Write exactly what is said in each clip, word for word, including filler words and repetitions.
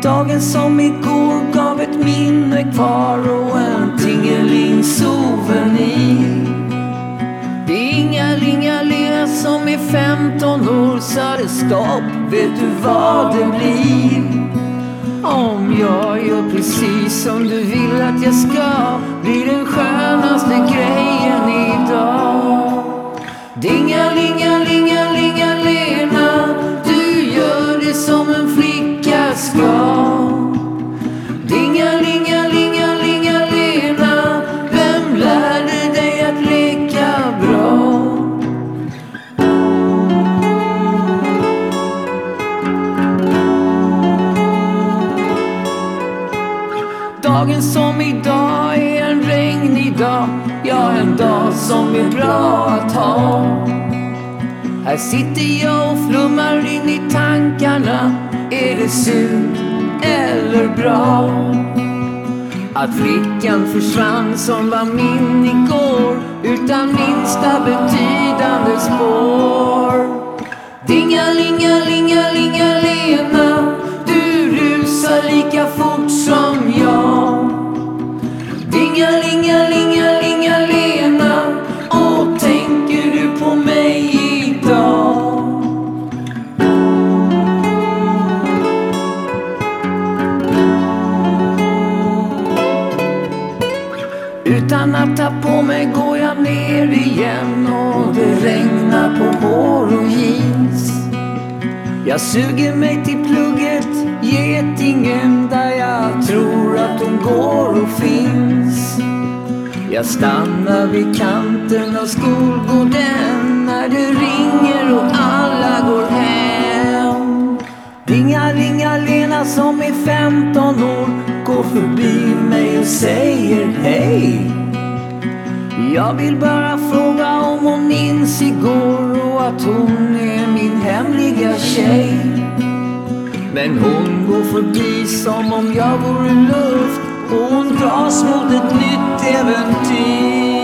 Dagen som igår gav ett minne kvar och en tingeling souvenir. Det är Inga-Linga-Lena som i femton år sa det stopp, vet du vad det blir? Om jag gör precis som du vill att jag ska, blir den skönaste grejen idag. Dinga-linga-linga-linga-Lena, du gör det som en flicka ska. Dinga-linga-linga-linga-Lena, vem lärde dig att leka bra? Dagen som idag är en regnig dag, ja, en dag som är bra att ha. Här sitter jag och flummar in i tankarna. Är det synd eller bra att flickan försvann som var min igår, utan minsta betydande spår? Dinga-linga-linga-linga-Lena, du rusar lika fort som jag. Dinga-linga-linga-linga-Lena, och tänker du på mig idag? Utan att ta på mig går jag ner igen och det regnar på hår och jeans. Jag suger mig till plugget, Getingen, där jag tror att hon går och finns. Jag stannar vid kanten av skolgården när det ringer och alla går hem. Dinga-linga-Lena som är femton år går förbi mig och säger hej. Jag vill bara fråga om hon minns igår och att hon är min hemliga tjej. Men hon går förbi som om jag vore luft, och hon dras mot ett nytt äventyr.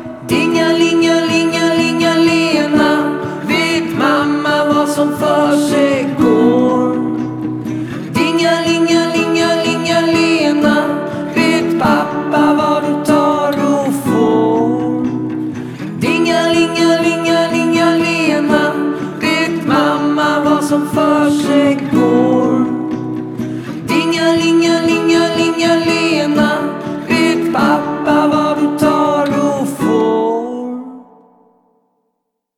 Dinga-linga-linga-linga-Lena, vet mamma vad som förs